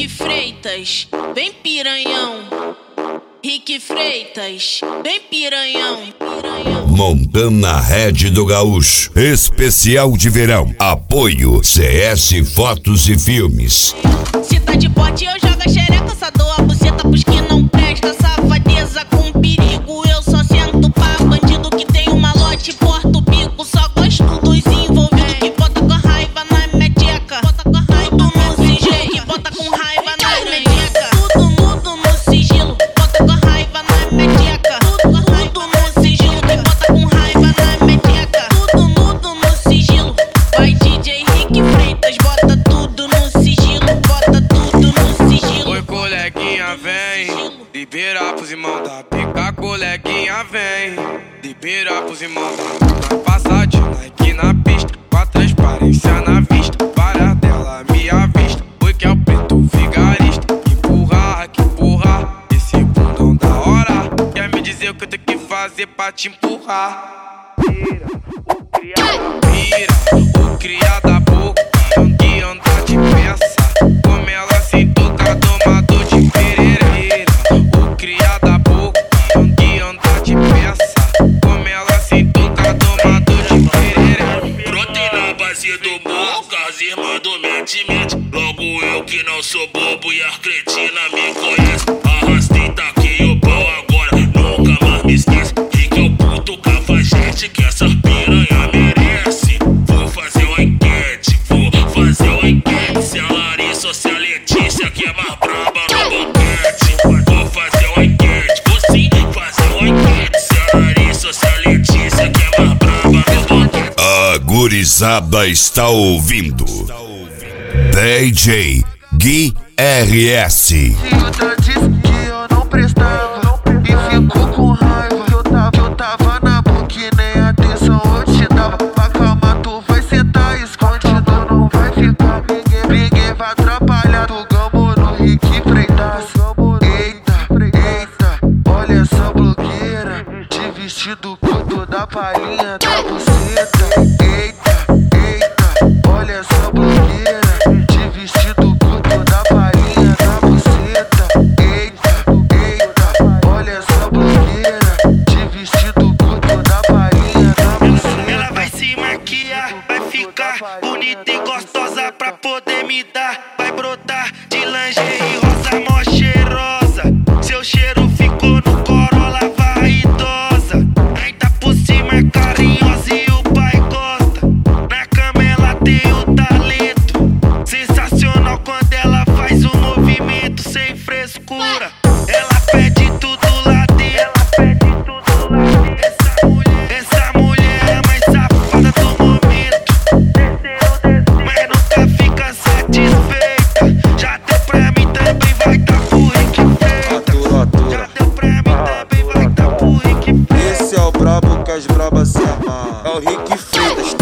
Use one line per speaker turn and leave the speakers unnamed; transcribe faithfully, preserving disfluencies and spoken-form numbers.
Rick Freitas, vem piranhão. Rick Freitas, vem piranhão.
Montana Red do Gaúcho, especial de verão. Apoio C S Fotos e Filmes.
Se tá de pote eu jogo a xereca, só dou a buceta pros que não presta. Safadeza com perigo, eu só sento pra bandido que tem um malote, porta o bico. Só gosto dos envolvidos que bota com raiva na meteca. Bota com raiva no sigilo, que bota com raiva na meteca. Tudo mudo no sigilo, bota com raiva na meteca. Tudo mudo no sigilo, que bota com raiva na meteca. Tudo mudo no sigilo, vai D J Rick Freitas, bota tudo no sigilo, bota tudo no sigilo.
Oi, coleguinha, vem liberar pros irmãos da pica, coleguinha, vem liberar pros irmãos da pica. Passar de like na pista, com a transparência na vista, várias dela me avista. Oi, que é o preto vigarista, que empurrar, que empurrar esse bundão da hora. Quer me dizer o que eu tenho que fazer pra te empurrar? Vira, o criado, vira, o criado da boca, que anda de peça, como ela sem tocar, tomador de pereira. O criado da boca, que anda de peça, como ela sem tocar, tomador de pereira.
Brotei na base do boca, as irmãs do mente-mente. Logo eu que não sou bobo e a cretina me conhece. Arrastei, taquei o pau agora, nunca mais me esquece. Rick é o puto cafajeste que essa piranha merece. Vou fazer uma enquete, vou fazer uma enquete. Se a Larissa ou se a Letícia que é mais braba no banquete. Vou fazer uma enquete, vou sim fazer uma enquete. Se a Larissa ou se a Letícia que é mais braba no banquete.
A gurizada está ouvindo D J Gui R S.
Ciúta disse que eu não prestava e ficou com raiva que eu tava, que eu tava na boca e nem atenção eu te dava. Pra calma tu vai sentar escondido, não vai ficar. Ninguém, ninguém vai atrapalhar do gambo no Rick Freitas. Eita, eita, olha essa blogueira de vestido curto da palhinha da buceta. Eita, eita, olha essa blogueira de vestido curto da palhinha da buceta. Eita, eita, olha essa blogueira de vestido curto da palhinha da buceta.
Ela vai se maquiar, vai ficar bonita e gostosa pra poder me dar. Vai brotar de lingerie rosa mó cheirosa. Seu cheiro ficou no Corolla vaidosa. Ainda por cima é carinhosa e o pai gosta. Na cama ela tem o talento sensacional quando ela faz o movimento sem frescura. Ela pede tudo lá dentro. Essa mulher, essa mulher é a mais safada do momento. Mas nunca fica satisfeita. Já deu pra mim, também vai dar pro Rick Freitas. Já deu pra mim, também vai dar pro Rick Freitas.
Esse é o brabo que as brabas se amam. É o Rick Freitas.